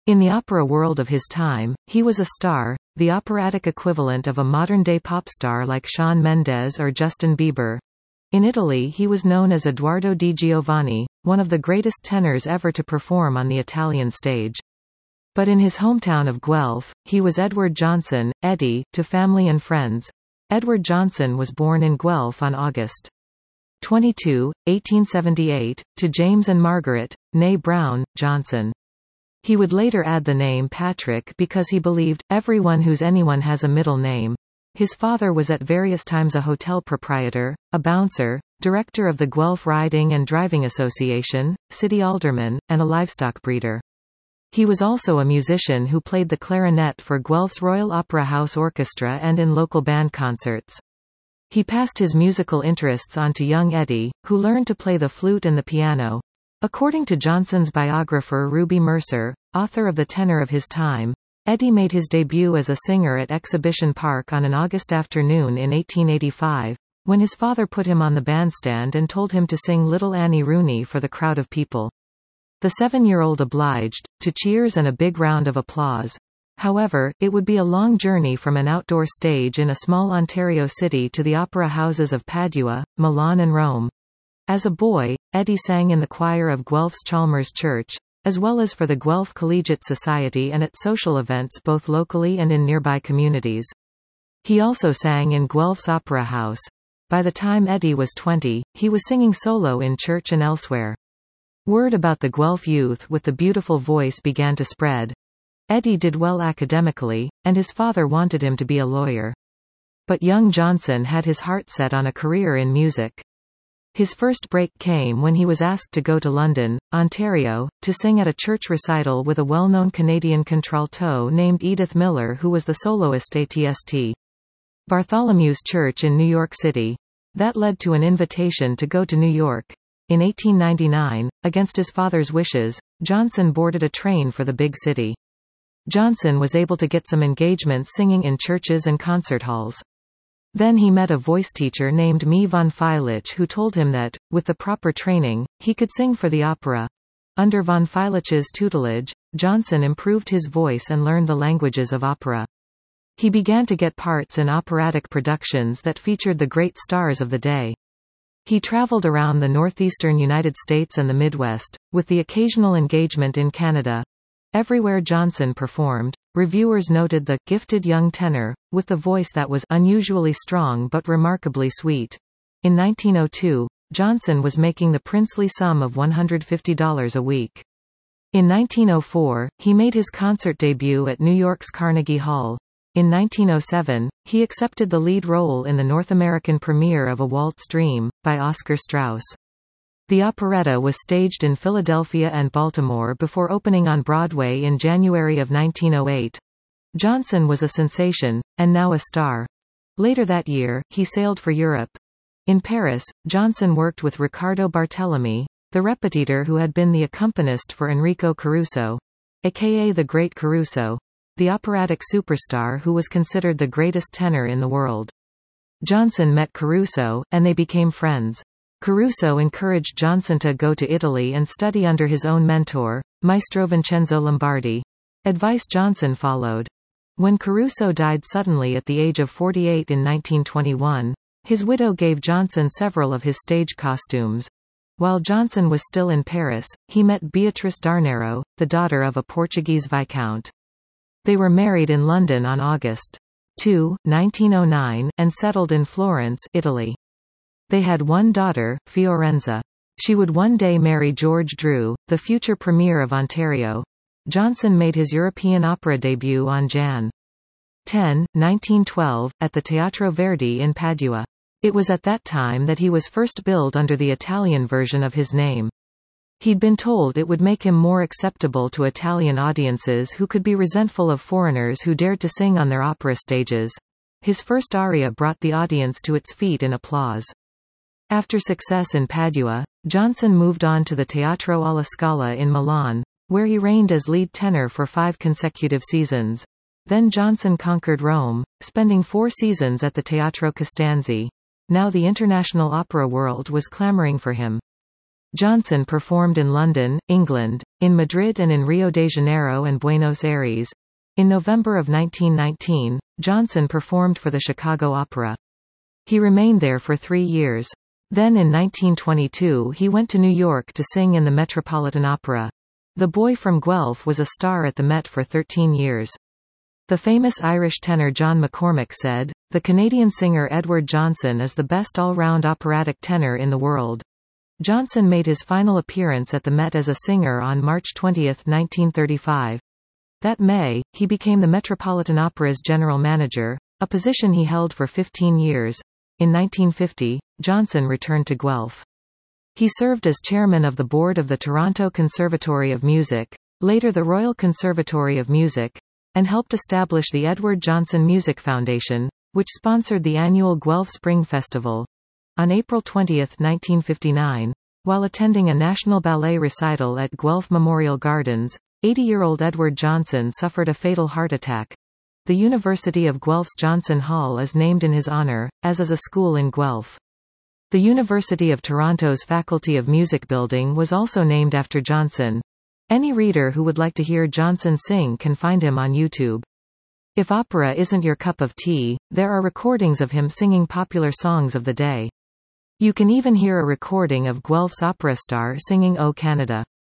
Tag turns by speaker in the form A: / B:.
A: In the opera world of his time, he was a star, the operatic equivalent of a modern-day pop star like Shawn Mendes or Justin Bieber. In Italy he was known as Edoardo Di Giovanni, one of the greatest tenors ever to perform on the Italian stage. But in his hometown of Guelph, he was Edward Johnson, Eddie, to family and friends. Edward Johnson was born in Guelph on August 22, 1878, to James and Margaret, née Brown, Johnson. He would later add the name Patrick because he believed, everyone who's anyone has a middle name. His father was at various times a hotel proprietor, a bouncer, director of the Guelph Riding and Driving Association, city alderman, and a livestock breeder. He was also a musician who played the clarinet for Guelph's Royal Opera House Orchestra and in local band concerts. He passed his musical interests on to young Eddie, who learned to play the flute and the piano. According to Johnson's biographer Ruby Mercer, author of The Tenor of His Time, Eddie made his debut as a singer at Exhibition Park on an August afternoon in 1885, when his father put him on the bandstand and told him to sing Little Annie Rooney for the crowd of people. The 7-year-old obliged, to cheers and a big round of applause. However, it would be a long journey from an outdoor stage in a small Ontario city to the opera houses of Padua, Milan and Rome. As a boy, Eddie sang in the choir of Guelph's Chalmers Church, as well as for the Guelph Collegiate Society and at social events both locally and in nearby communities. He also sang in Guelph's Opera House. By the time Eddie was 20, he was singing solo in church and elsewhere. Word about the Guelph youth with the beautiful voice began to spread. Eddie did well academically, and his father wanted him to be a lawyer. But young Johnson had his heart set on a career in music. His first break came when he was asked to go to London, Ontario, to sing at a church recital with a well-known Canadian contralto named Edith Miller who was the soloist at St. Bartholomew's Church in New York City. That led to an invitation to go to New York. In 1899, against his father's wishes, Johnson boarded a train for the big city. Johnson was able to get some engagements singing in churches and concert halls. Then he met a voice teacher named Mies van Feilich who told him that, with the proper training, he could sing for the opera. Under von Feilich's tutelage, Johnson improved his voice and learned the languages of opera. He began to get parts in operatic productions that featured the great stars of the day. He traveled around the northeastern United States and the Midwest, with the occasional engagement in Canada. Everywhere Johnson performed, reviewers noted the gifted young tenor, with the voice that was unusually strong but remarkably sweet. In 1902, Johnson was making the princely sum of $150 a week. In 1904, he made his concert debut at New York's Carnegie Hall. In 1907, he accepted the lead role in the North American premiere of A Waltz Dream, by Oscar Strauss. The operetta was staged in Philadelphia and Baltimore before opening on Broadway in January of 1908. Johnson was a sensation, and now a star. Later that year, he sailed for Europe. In Paris, Johnson worked with Riccardo Barthelemy, the repetiteur who had been the accompanist for Enrico Caruso, aka the Great Caruso, the operatic superstar who was considered the greatest tenor in the world. Johnson met Caruso, and they became friends. Caruso encouraged Johnson to go to Italy and study under his own mentor, Maestro Vincenzo Lombardi. Advice Johnson followed. When Caruso died suddenly at the age of 48 in 1921, his widow gave Johnson several of his stage costumes. While Johnson was still in Paris, he met Beatrice Darnero, the daughter of a Portuguese viscount. They were married in London on August 2, 1909, and settled in Florence, Italy. They had one daughter, Fiorenza. She would one day marry George Drew, the future Premier of Ontario. Johnson made his European opera debut on Jan. 10, 1912, at the Teatro Verdi in Padua. It was at that time that he was first billed under the Italian version of his name. He'd been told it would make him more acceptable to Italian audiences who could be resentful of foreigners who dared to sing on their opera stages. His first aria brought the audience to its feet in applause. After success in Padua, Johnson moved on to the Teatro alla Scala in Milan, where he reigned as lead tenor for 5 consecutive seasons. Then Johnson conquered Rome, spending 4 seasons at the Teatro Costanzi. Now the international opera world was clamoring for him. Johnson performed in London, England, in Madrid and in Rio de Janeiro and Buenos Aires. In November of 1919, Johnson performed for the Chicago Opera. He remained there for 3 years. Then in 1922 he went to New York to sing in the Metropolitan Opera. The boy from Guelph was a star at the Met for 13 years. The famous Irish tenor John McCormack said, "The Canadian singer Edward Johnson is the best all-round operatic tenor in the world." Johnson made his final appearance at the Met as a singer on March 20, 1935. That May, he became the Metropolitan Opera's general manager, a position he held for 15 years. In 1950, Johnson returned to Guelph. He served as chairman of the board of the Toronto Conservatory of Music, later the Royal Conservatory of Music, and helped establish the Edward Johnson Music Foundation, which sponsored the annual Guelph Spring Festival. On April 20, 1959, while attending a National Ballet recital at Guelph Memorial Gardens, 80-year-old Edward Johnson suffered a fatal heart attack. The University of Guelph's Johnson Hall is named in his honor, as is a school in Guelph. The University of Toronto's Faculty of Music building was also named after Johnson. Any reader who would like to hear Johnson sing can find him on YouTube. If opera isn't your cup of tea, there are recordings of him singing popular songs of the day. You can even hear a recording of Guelph's opera star singing O Canada.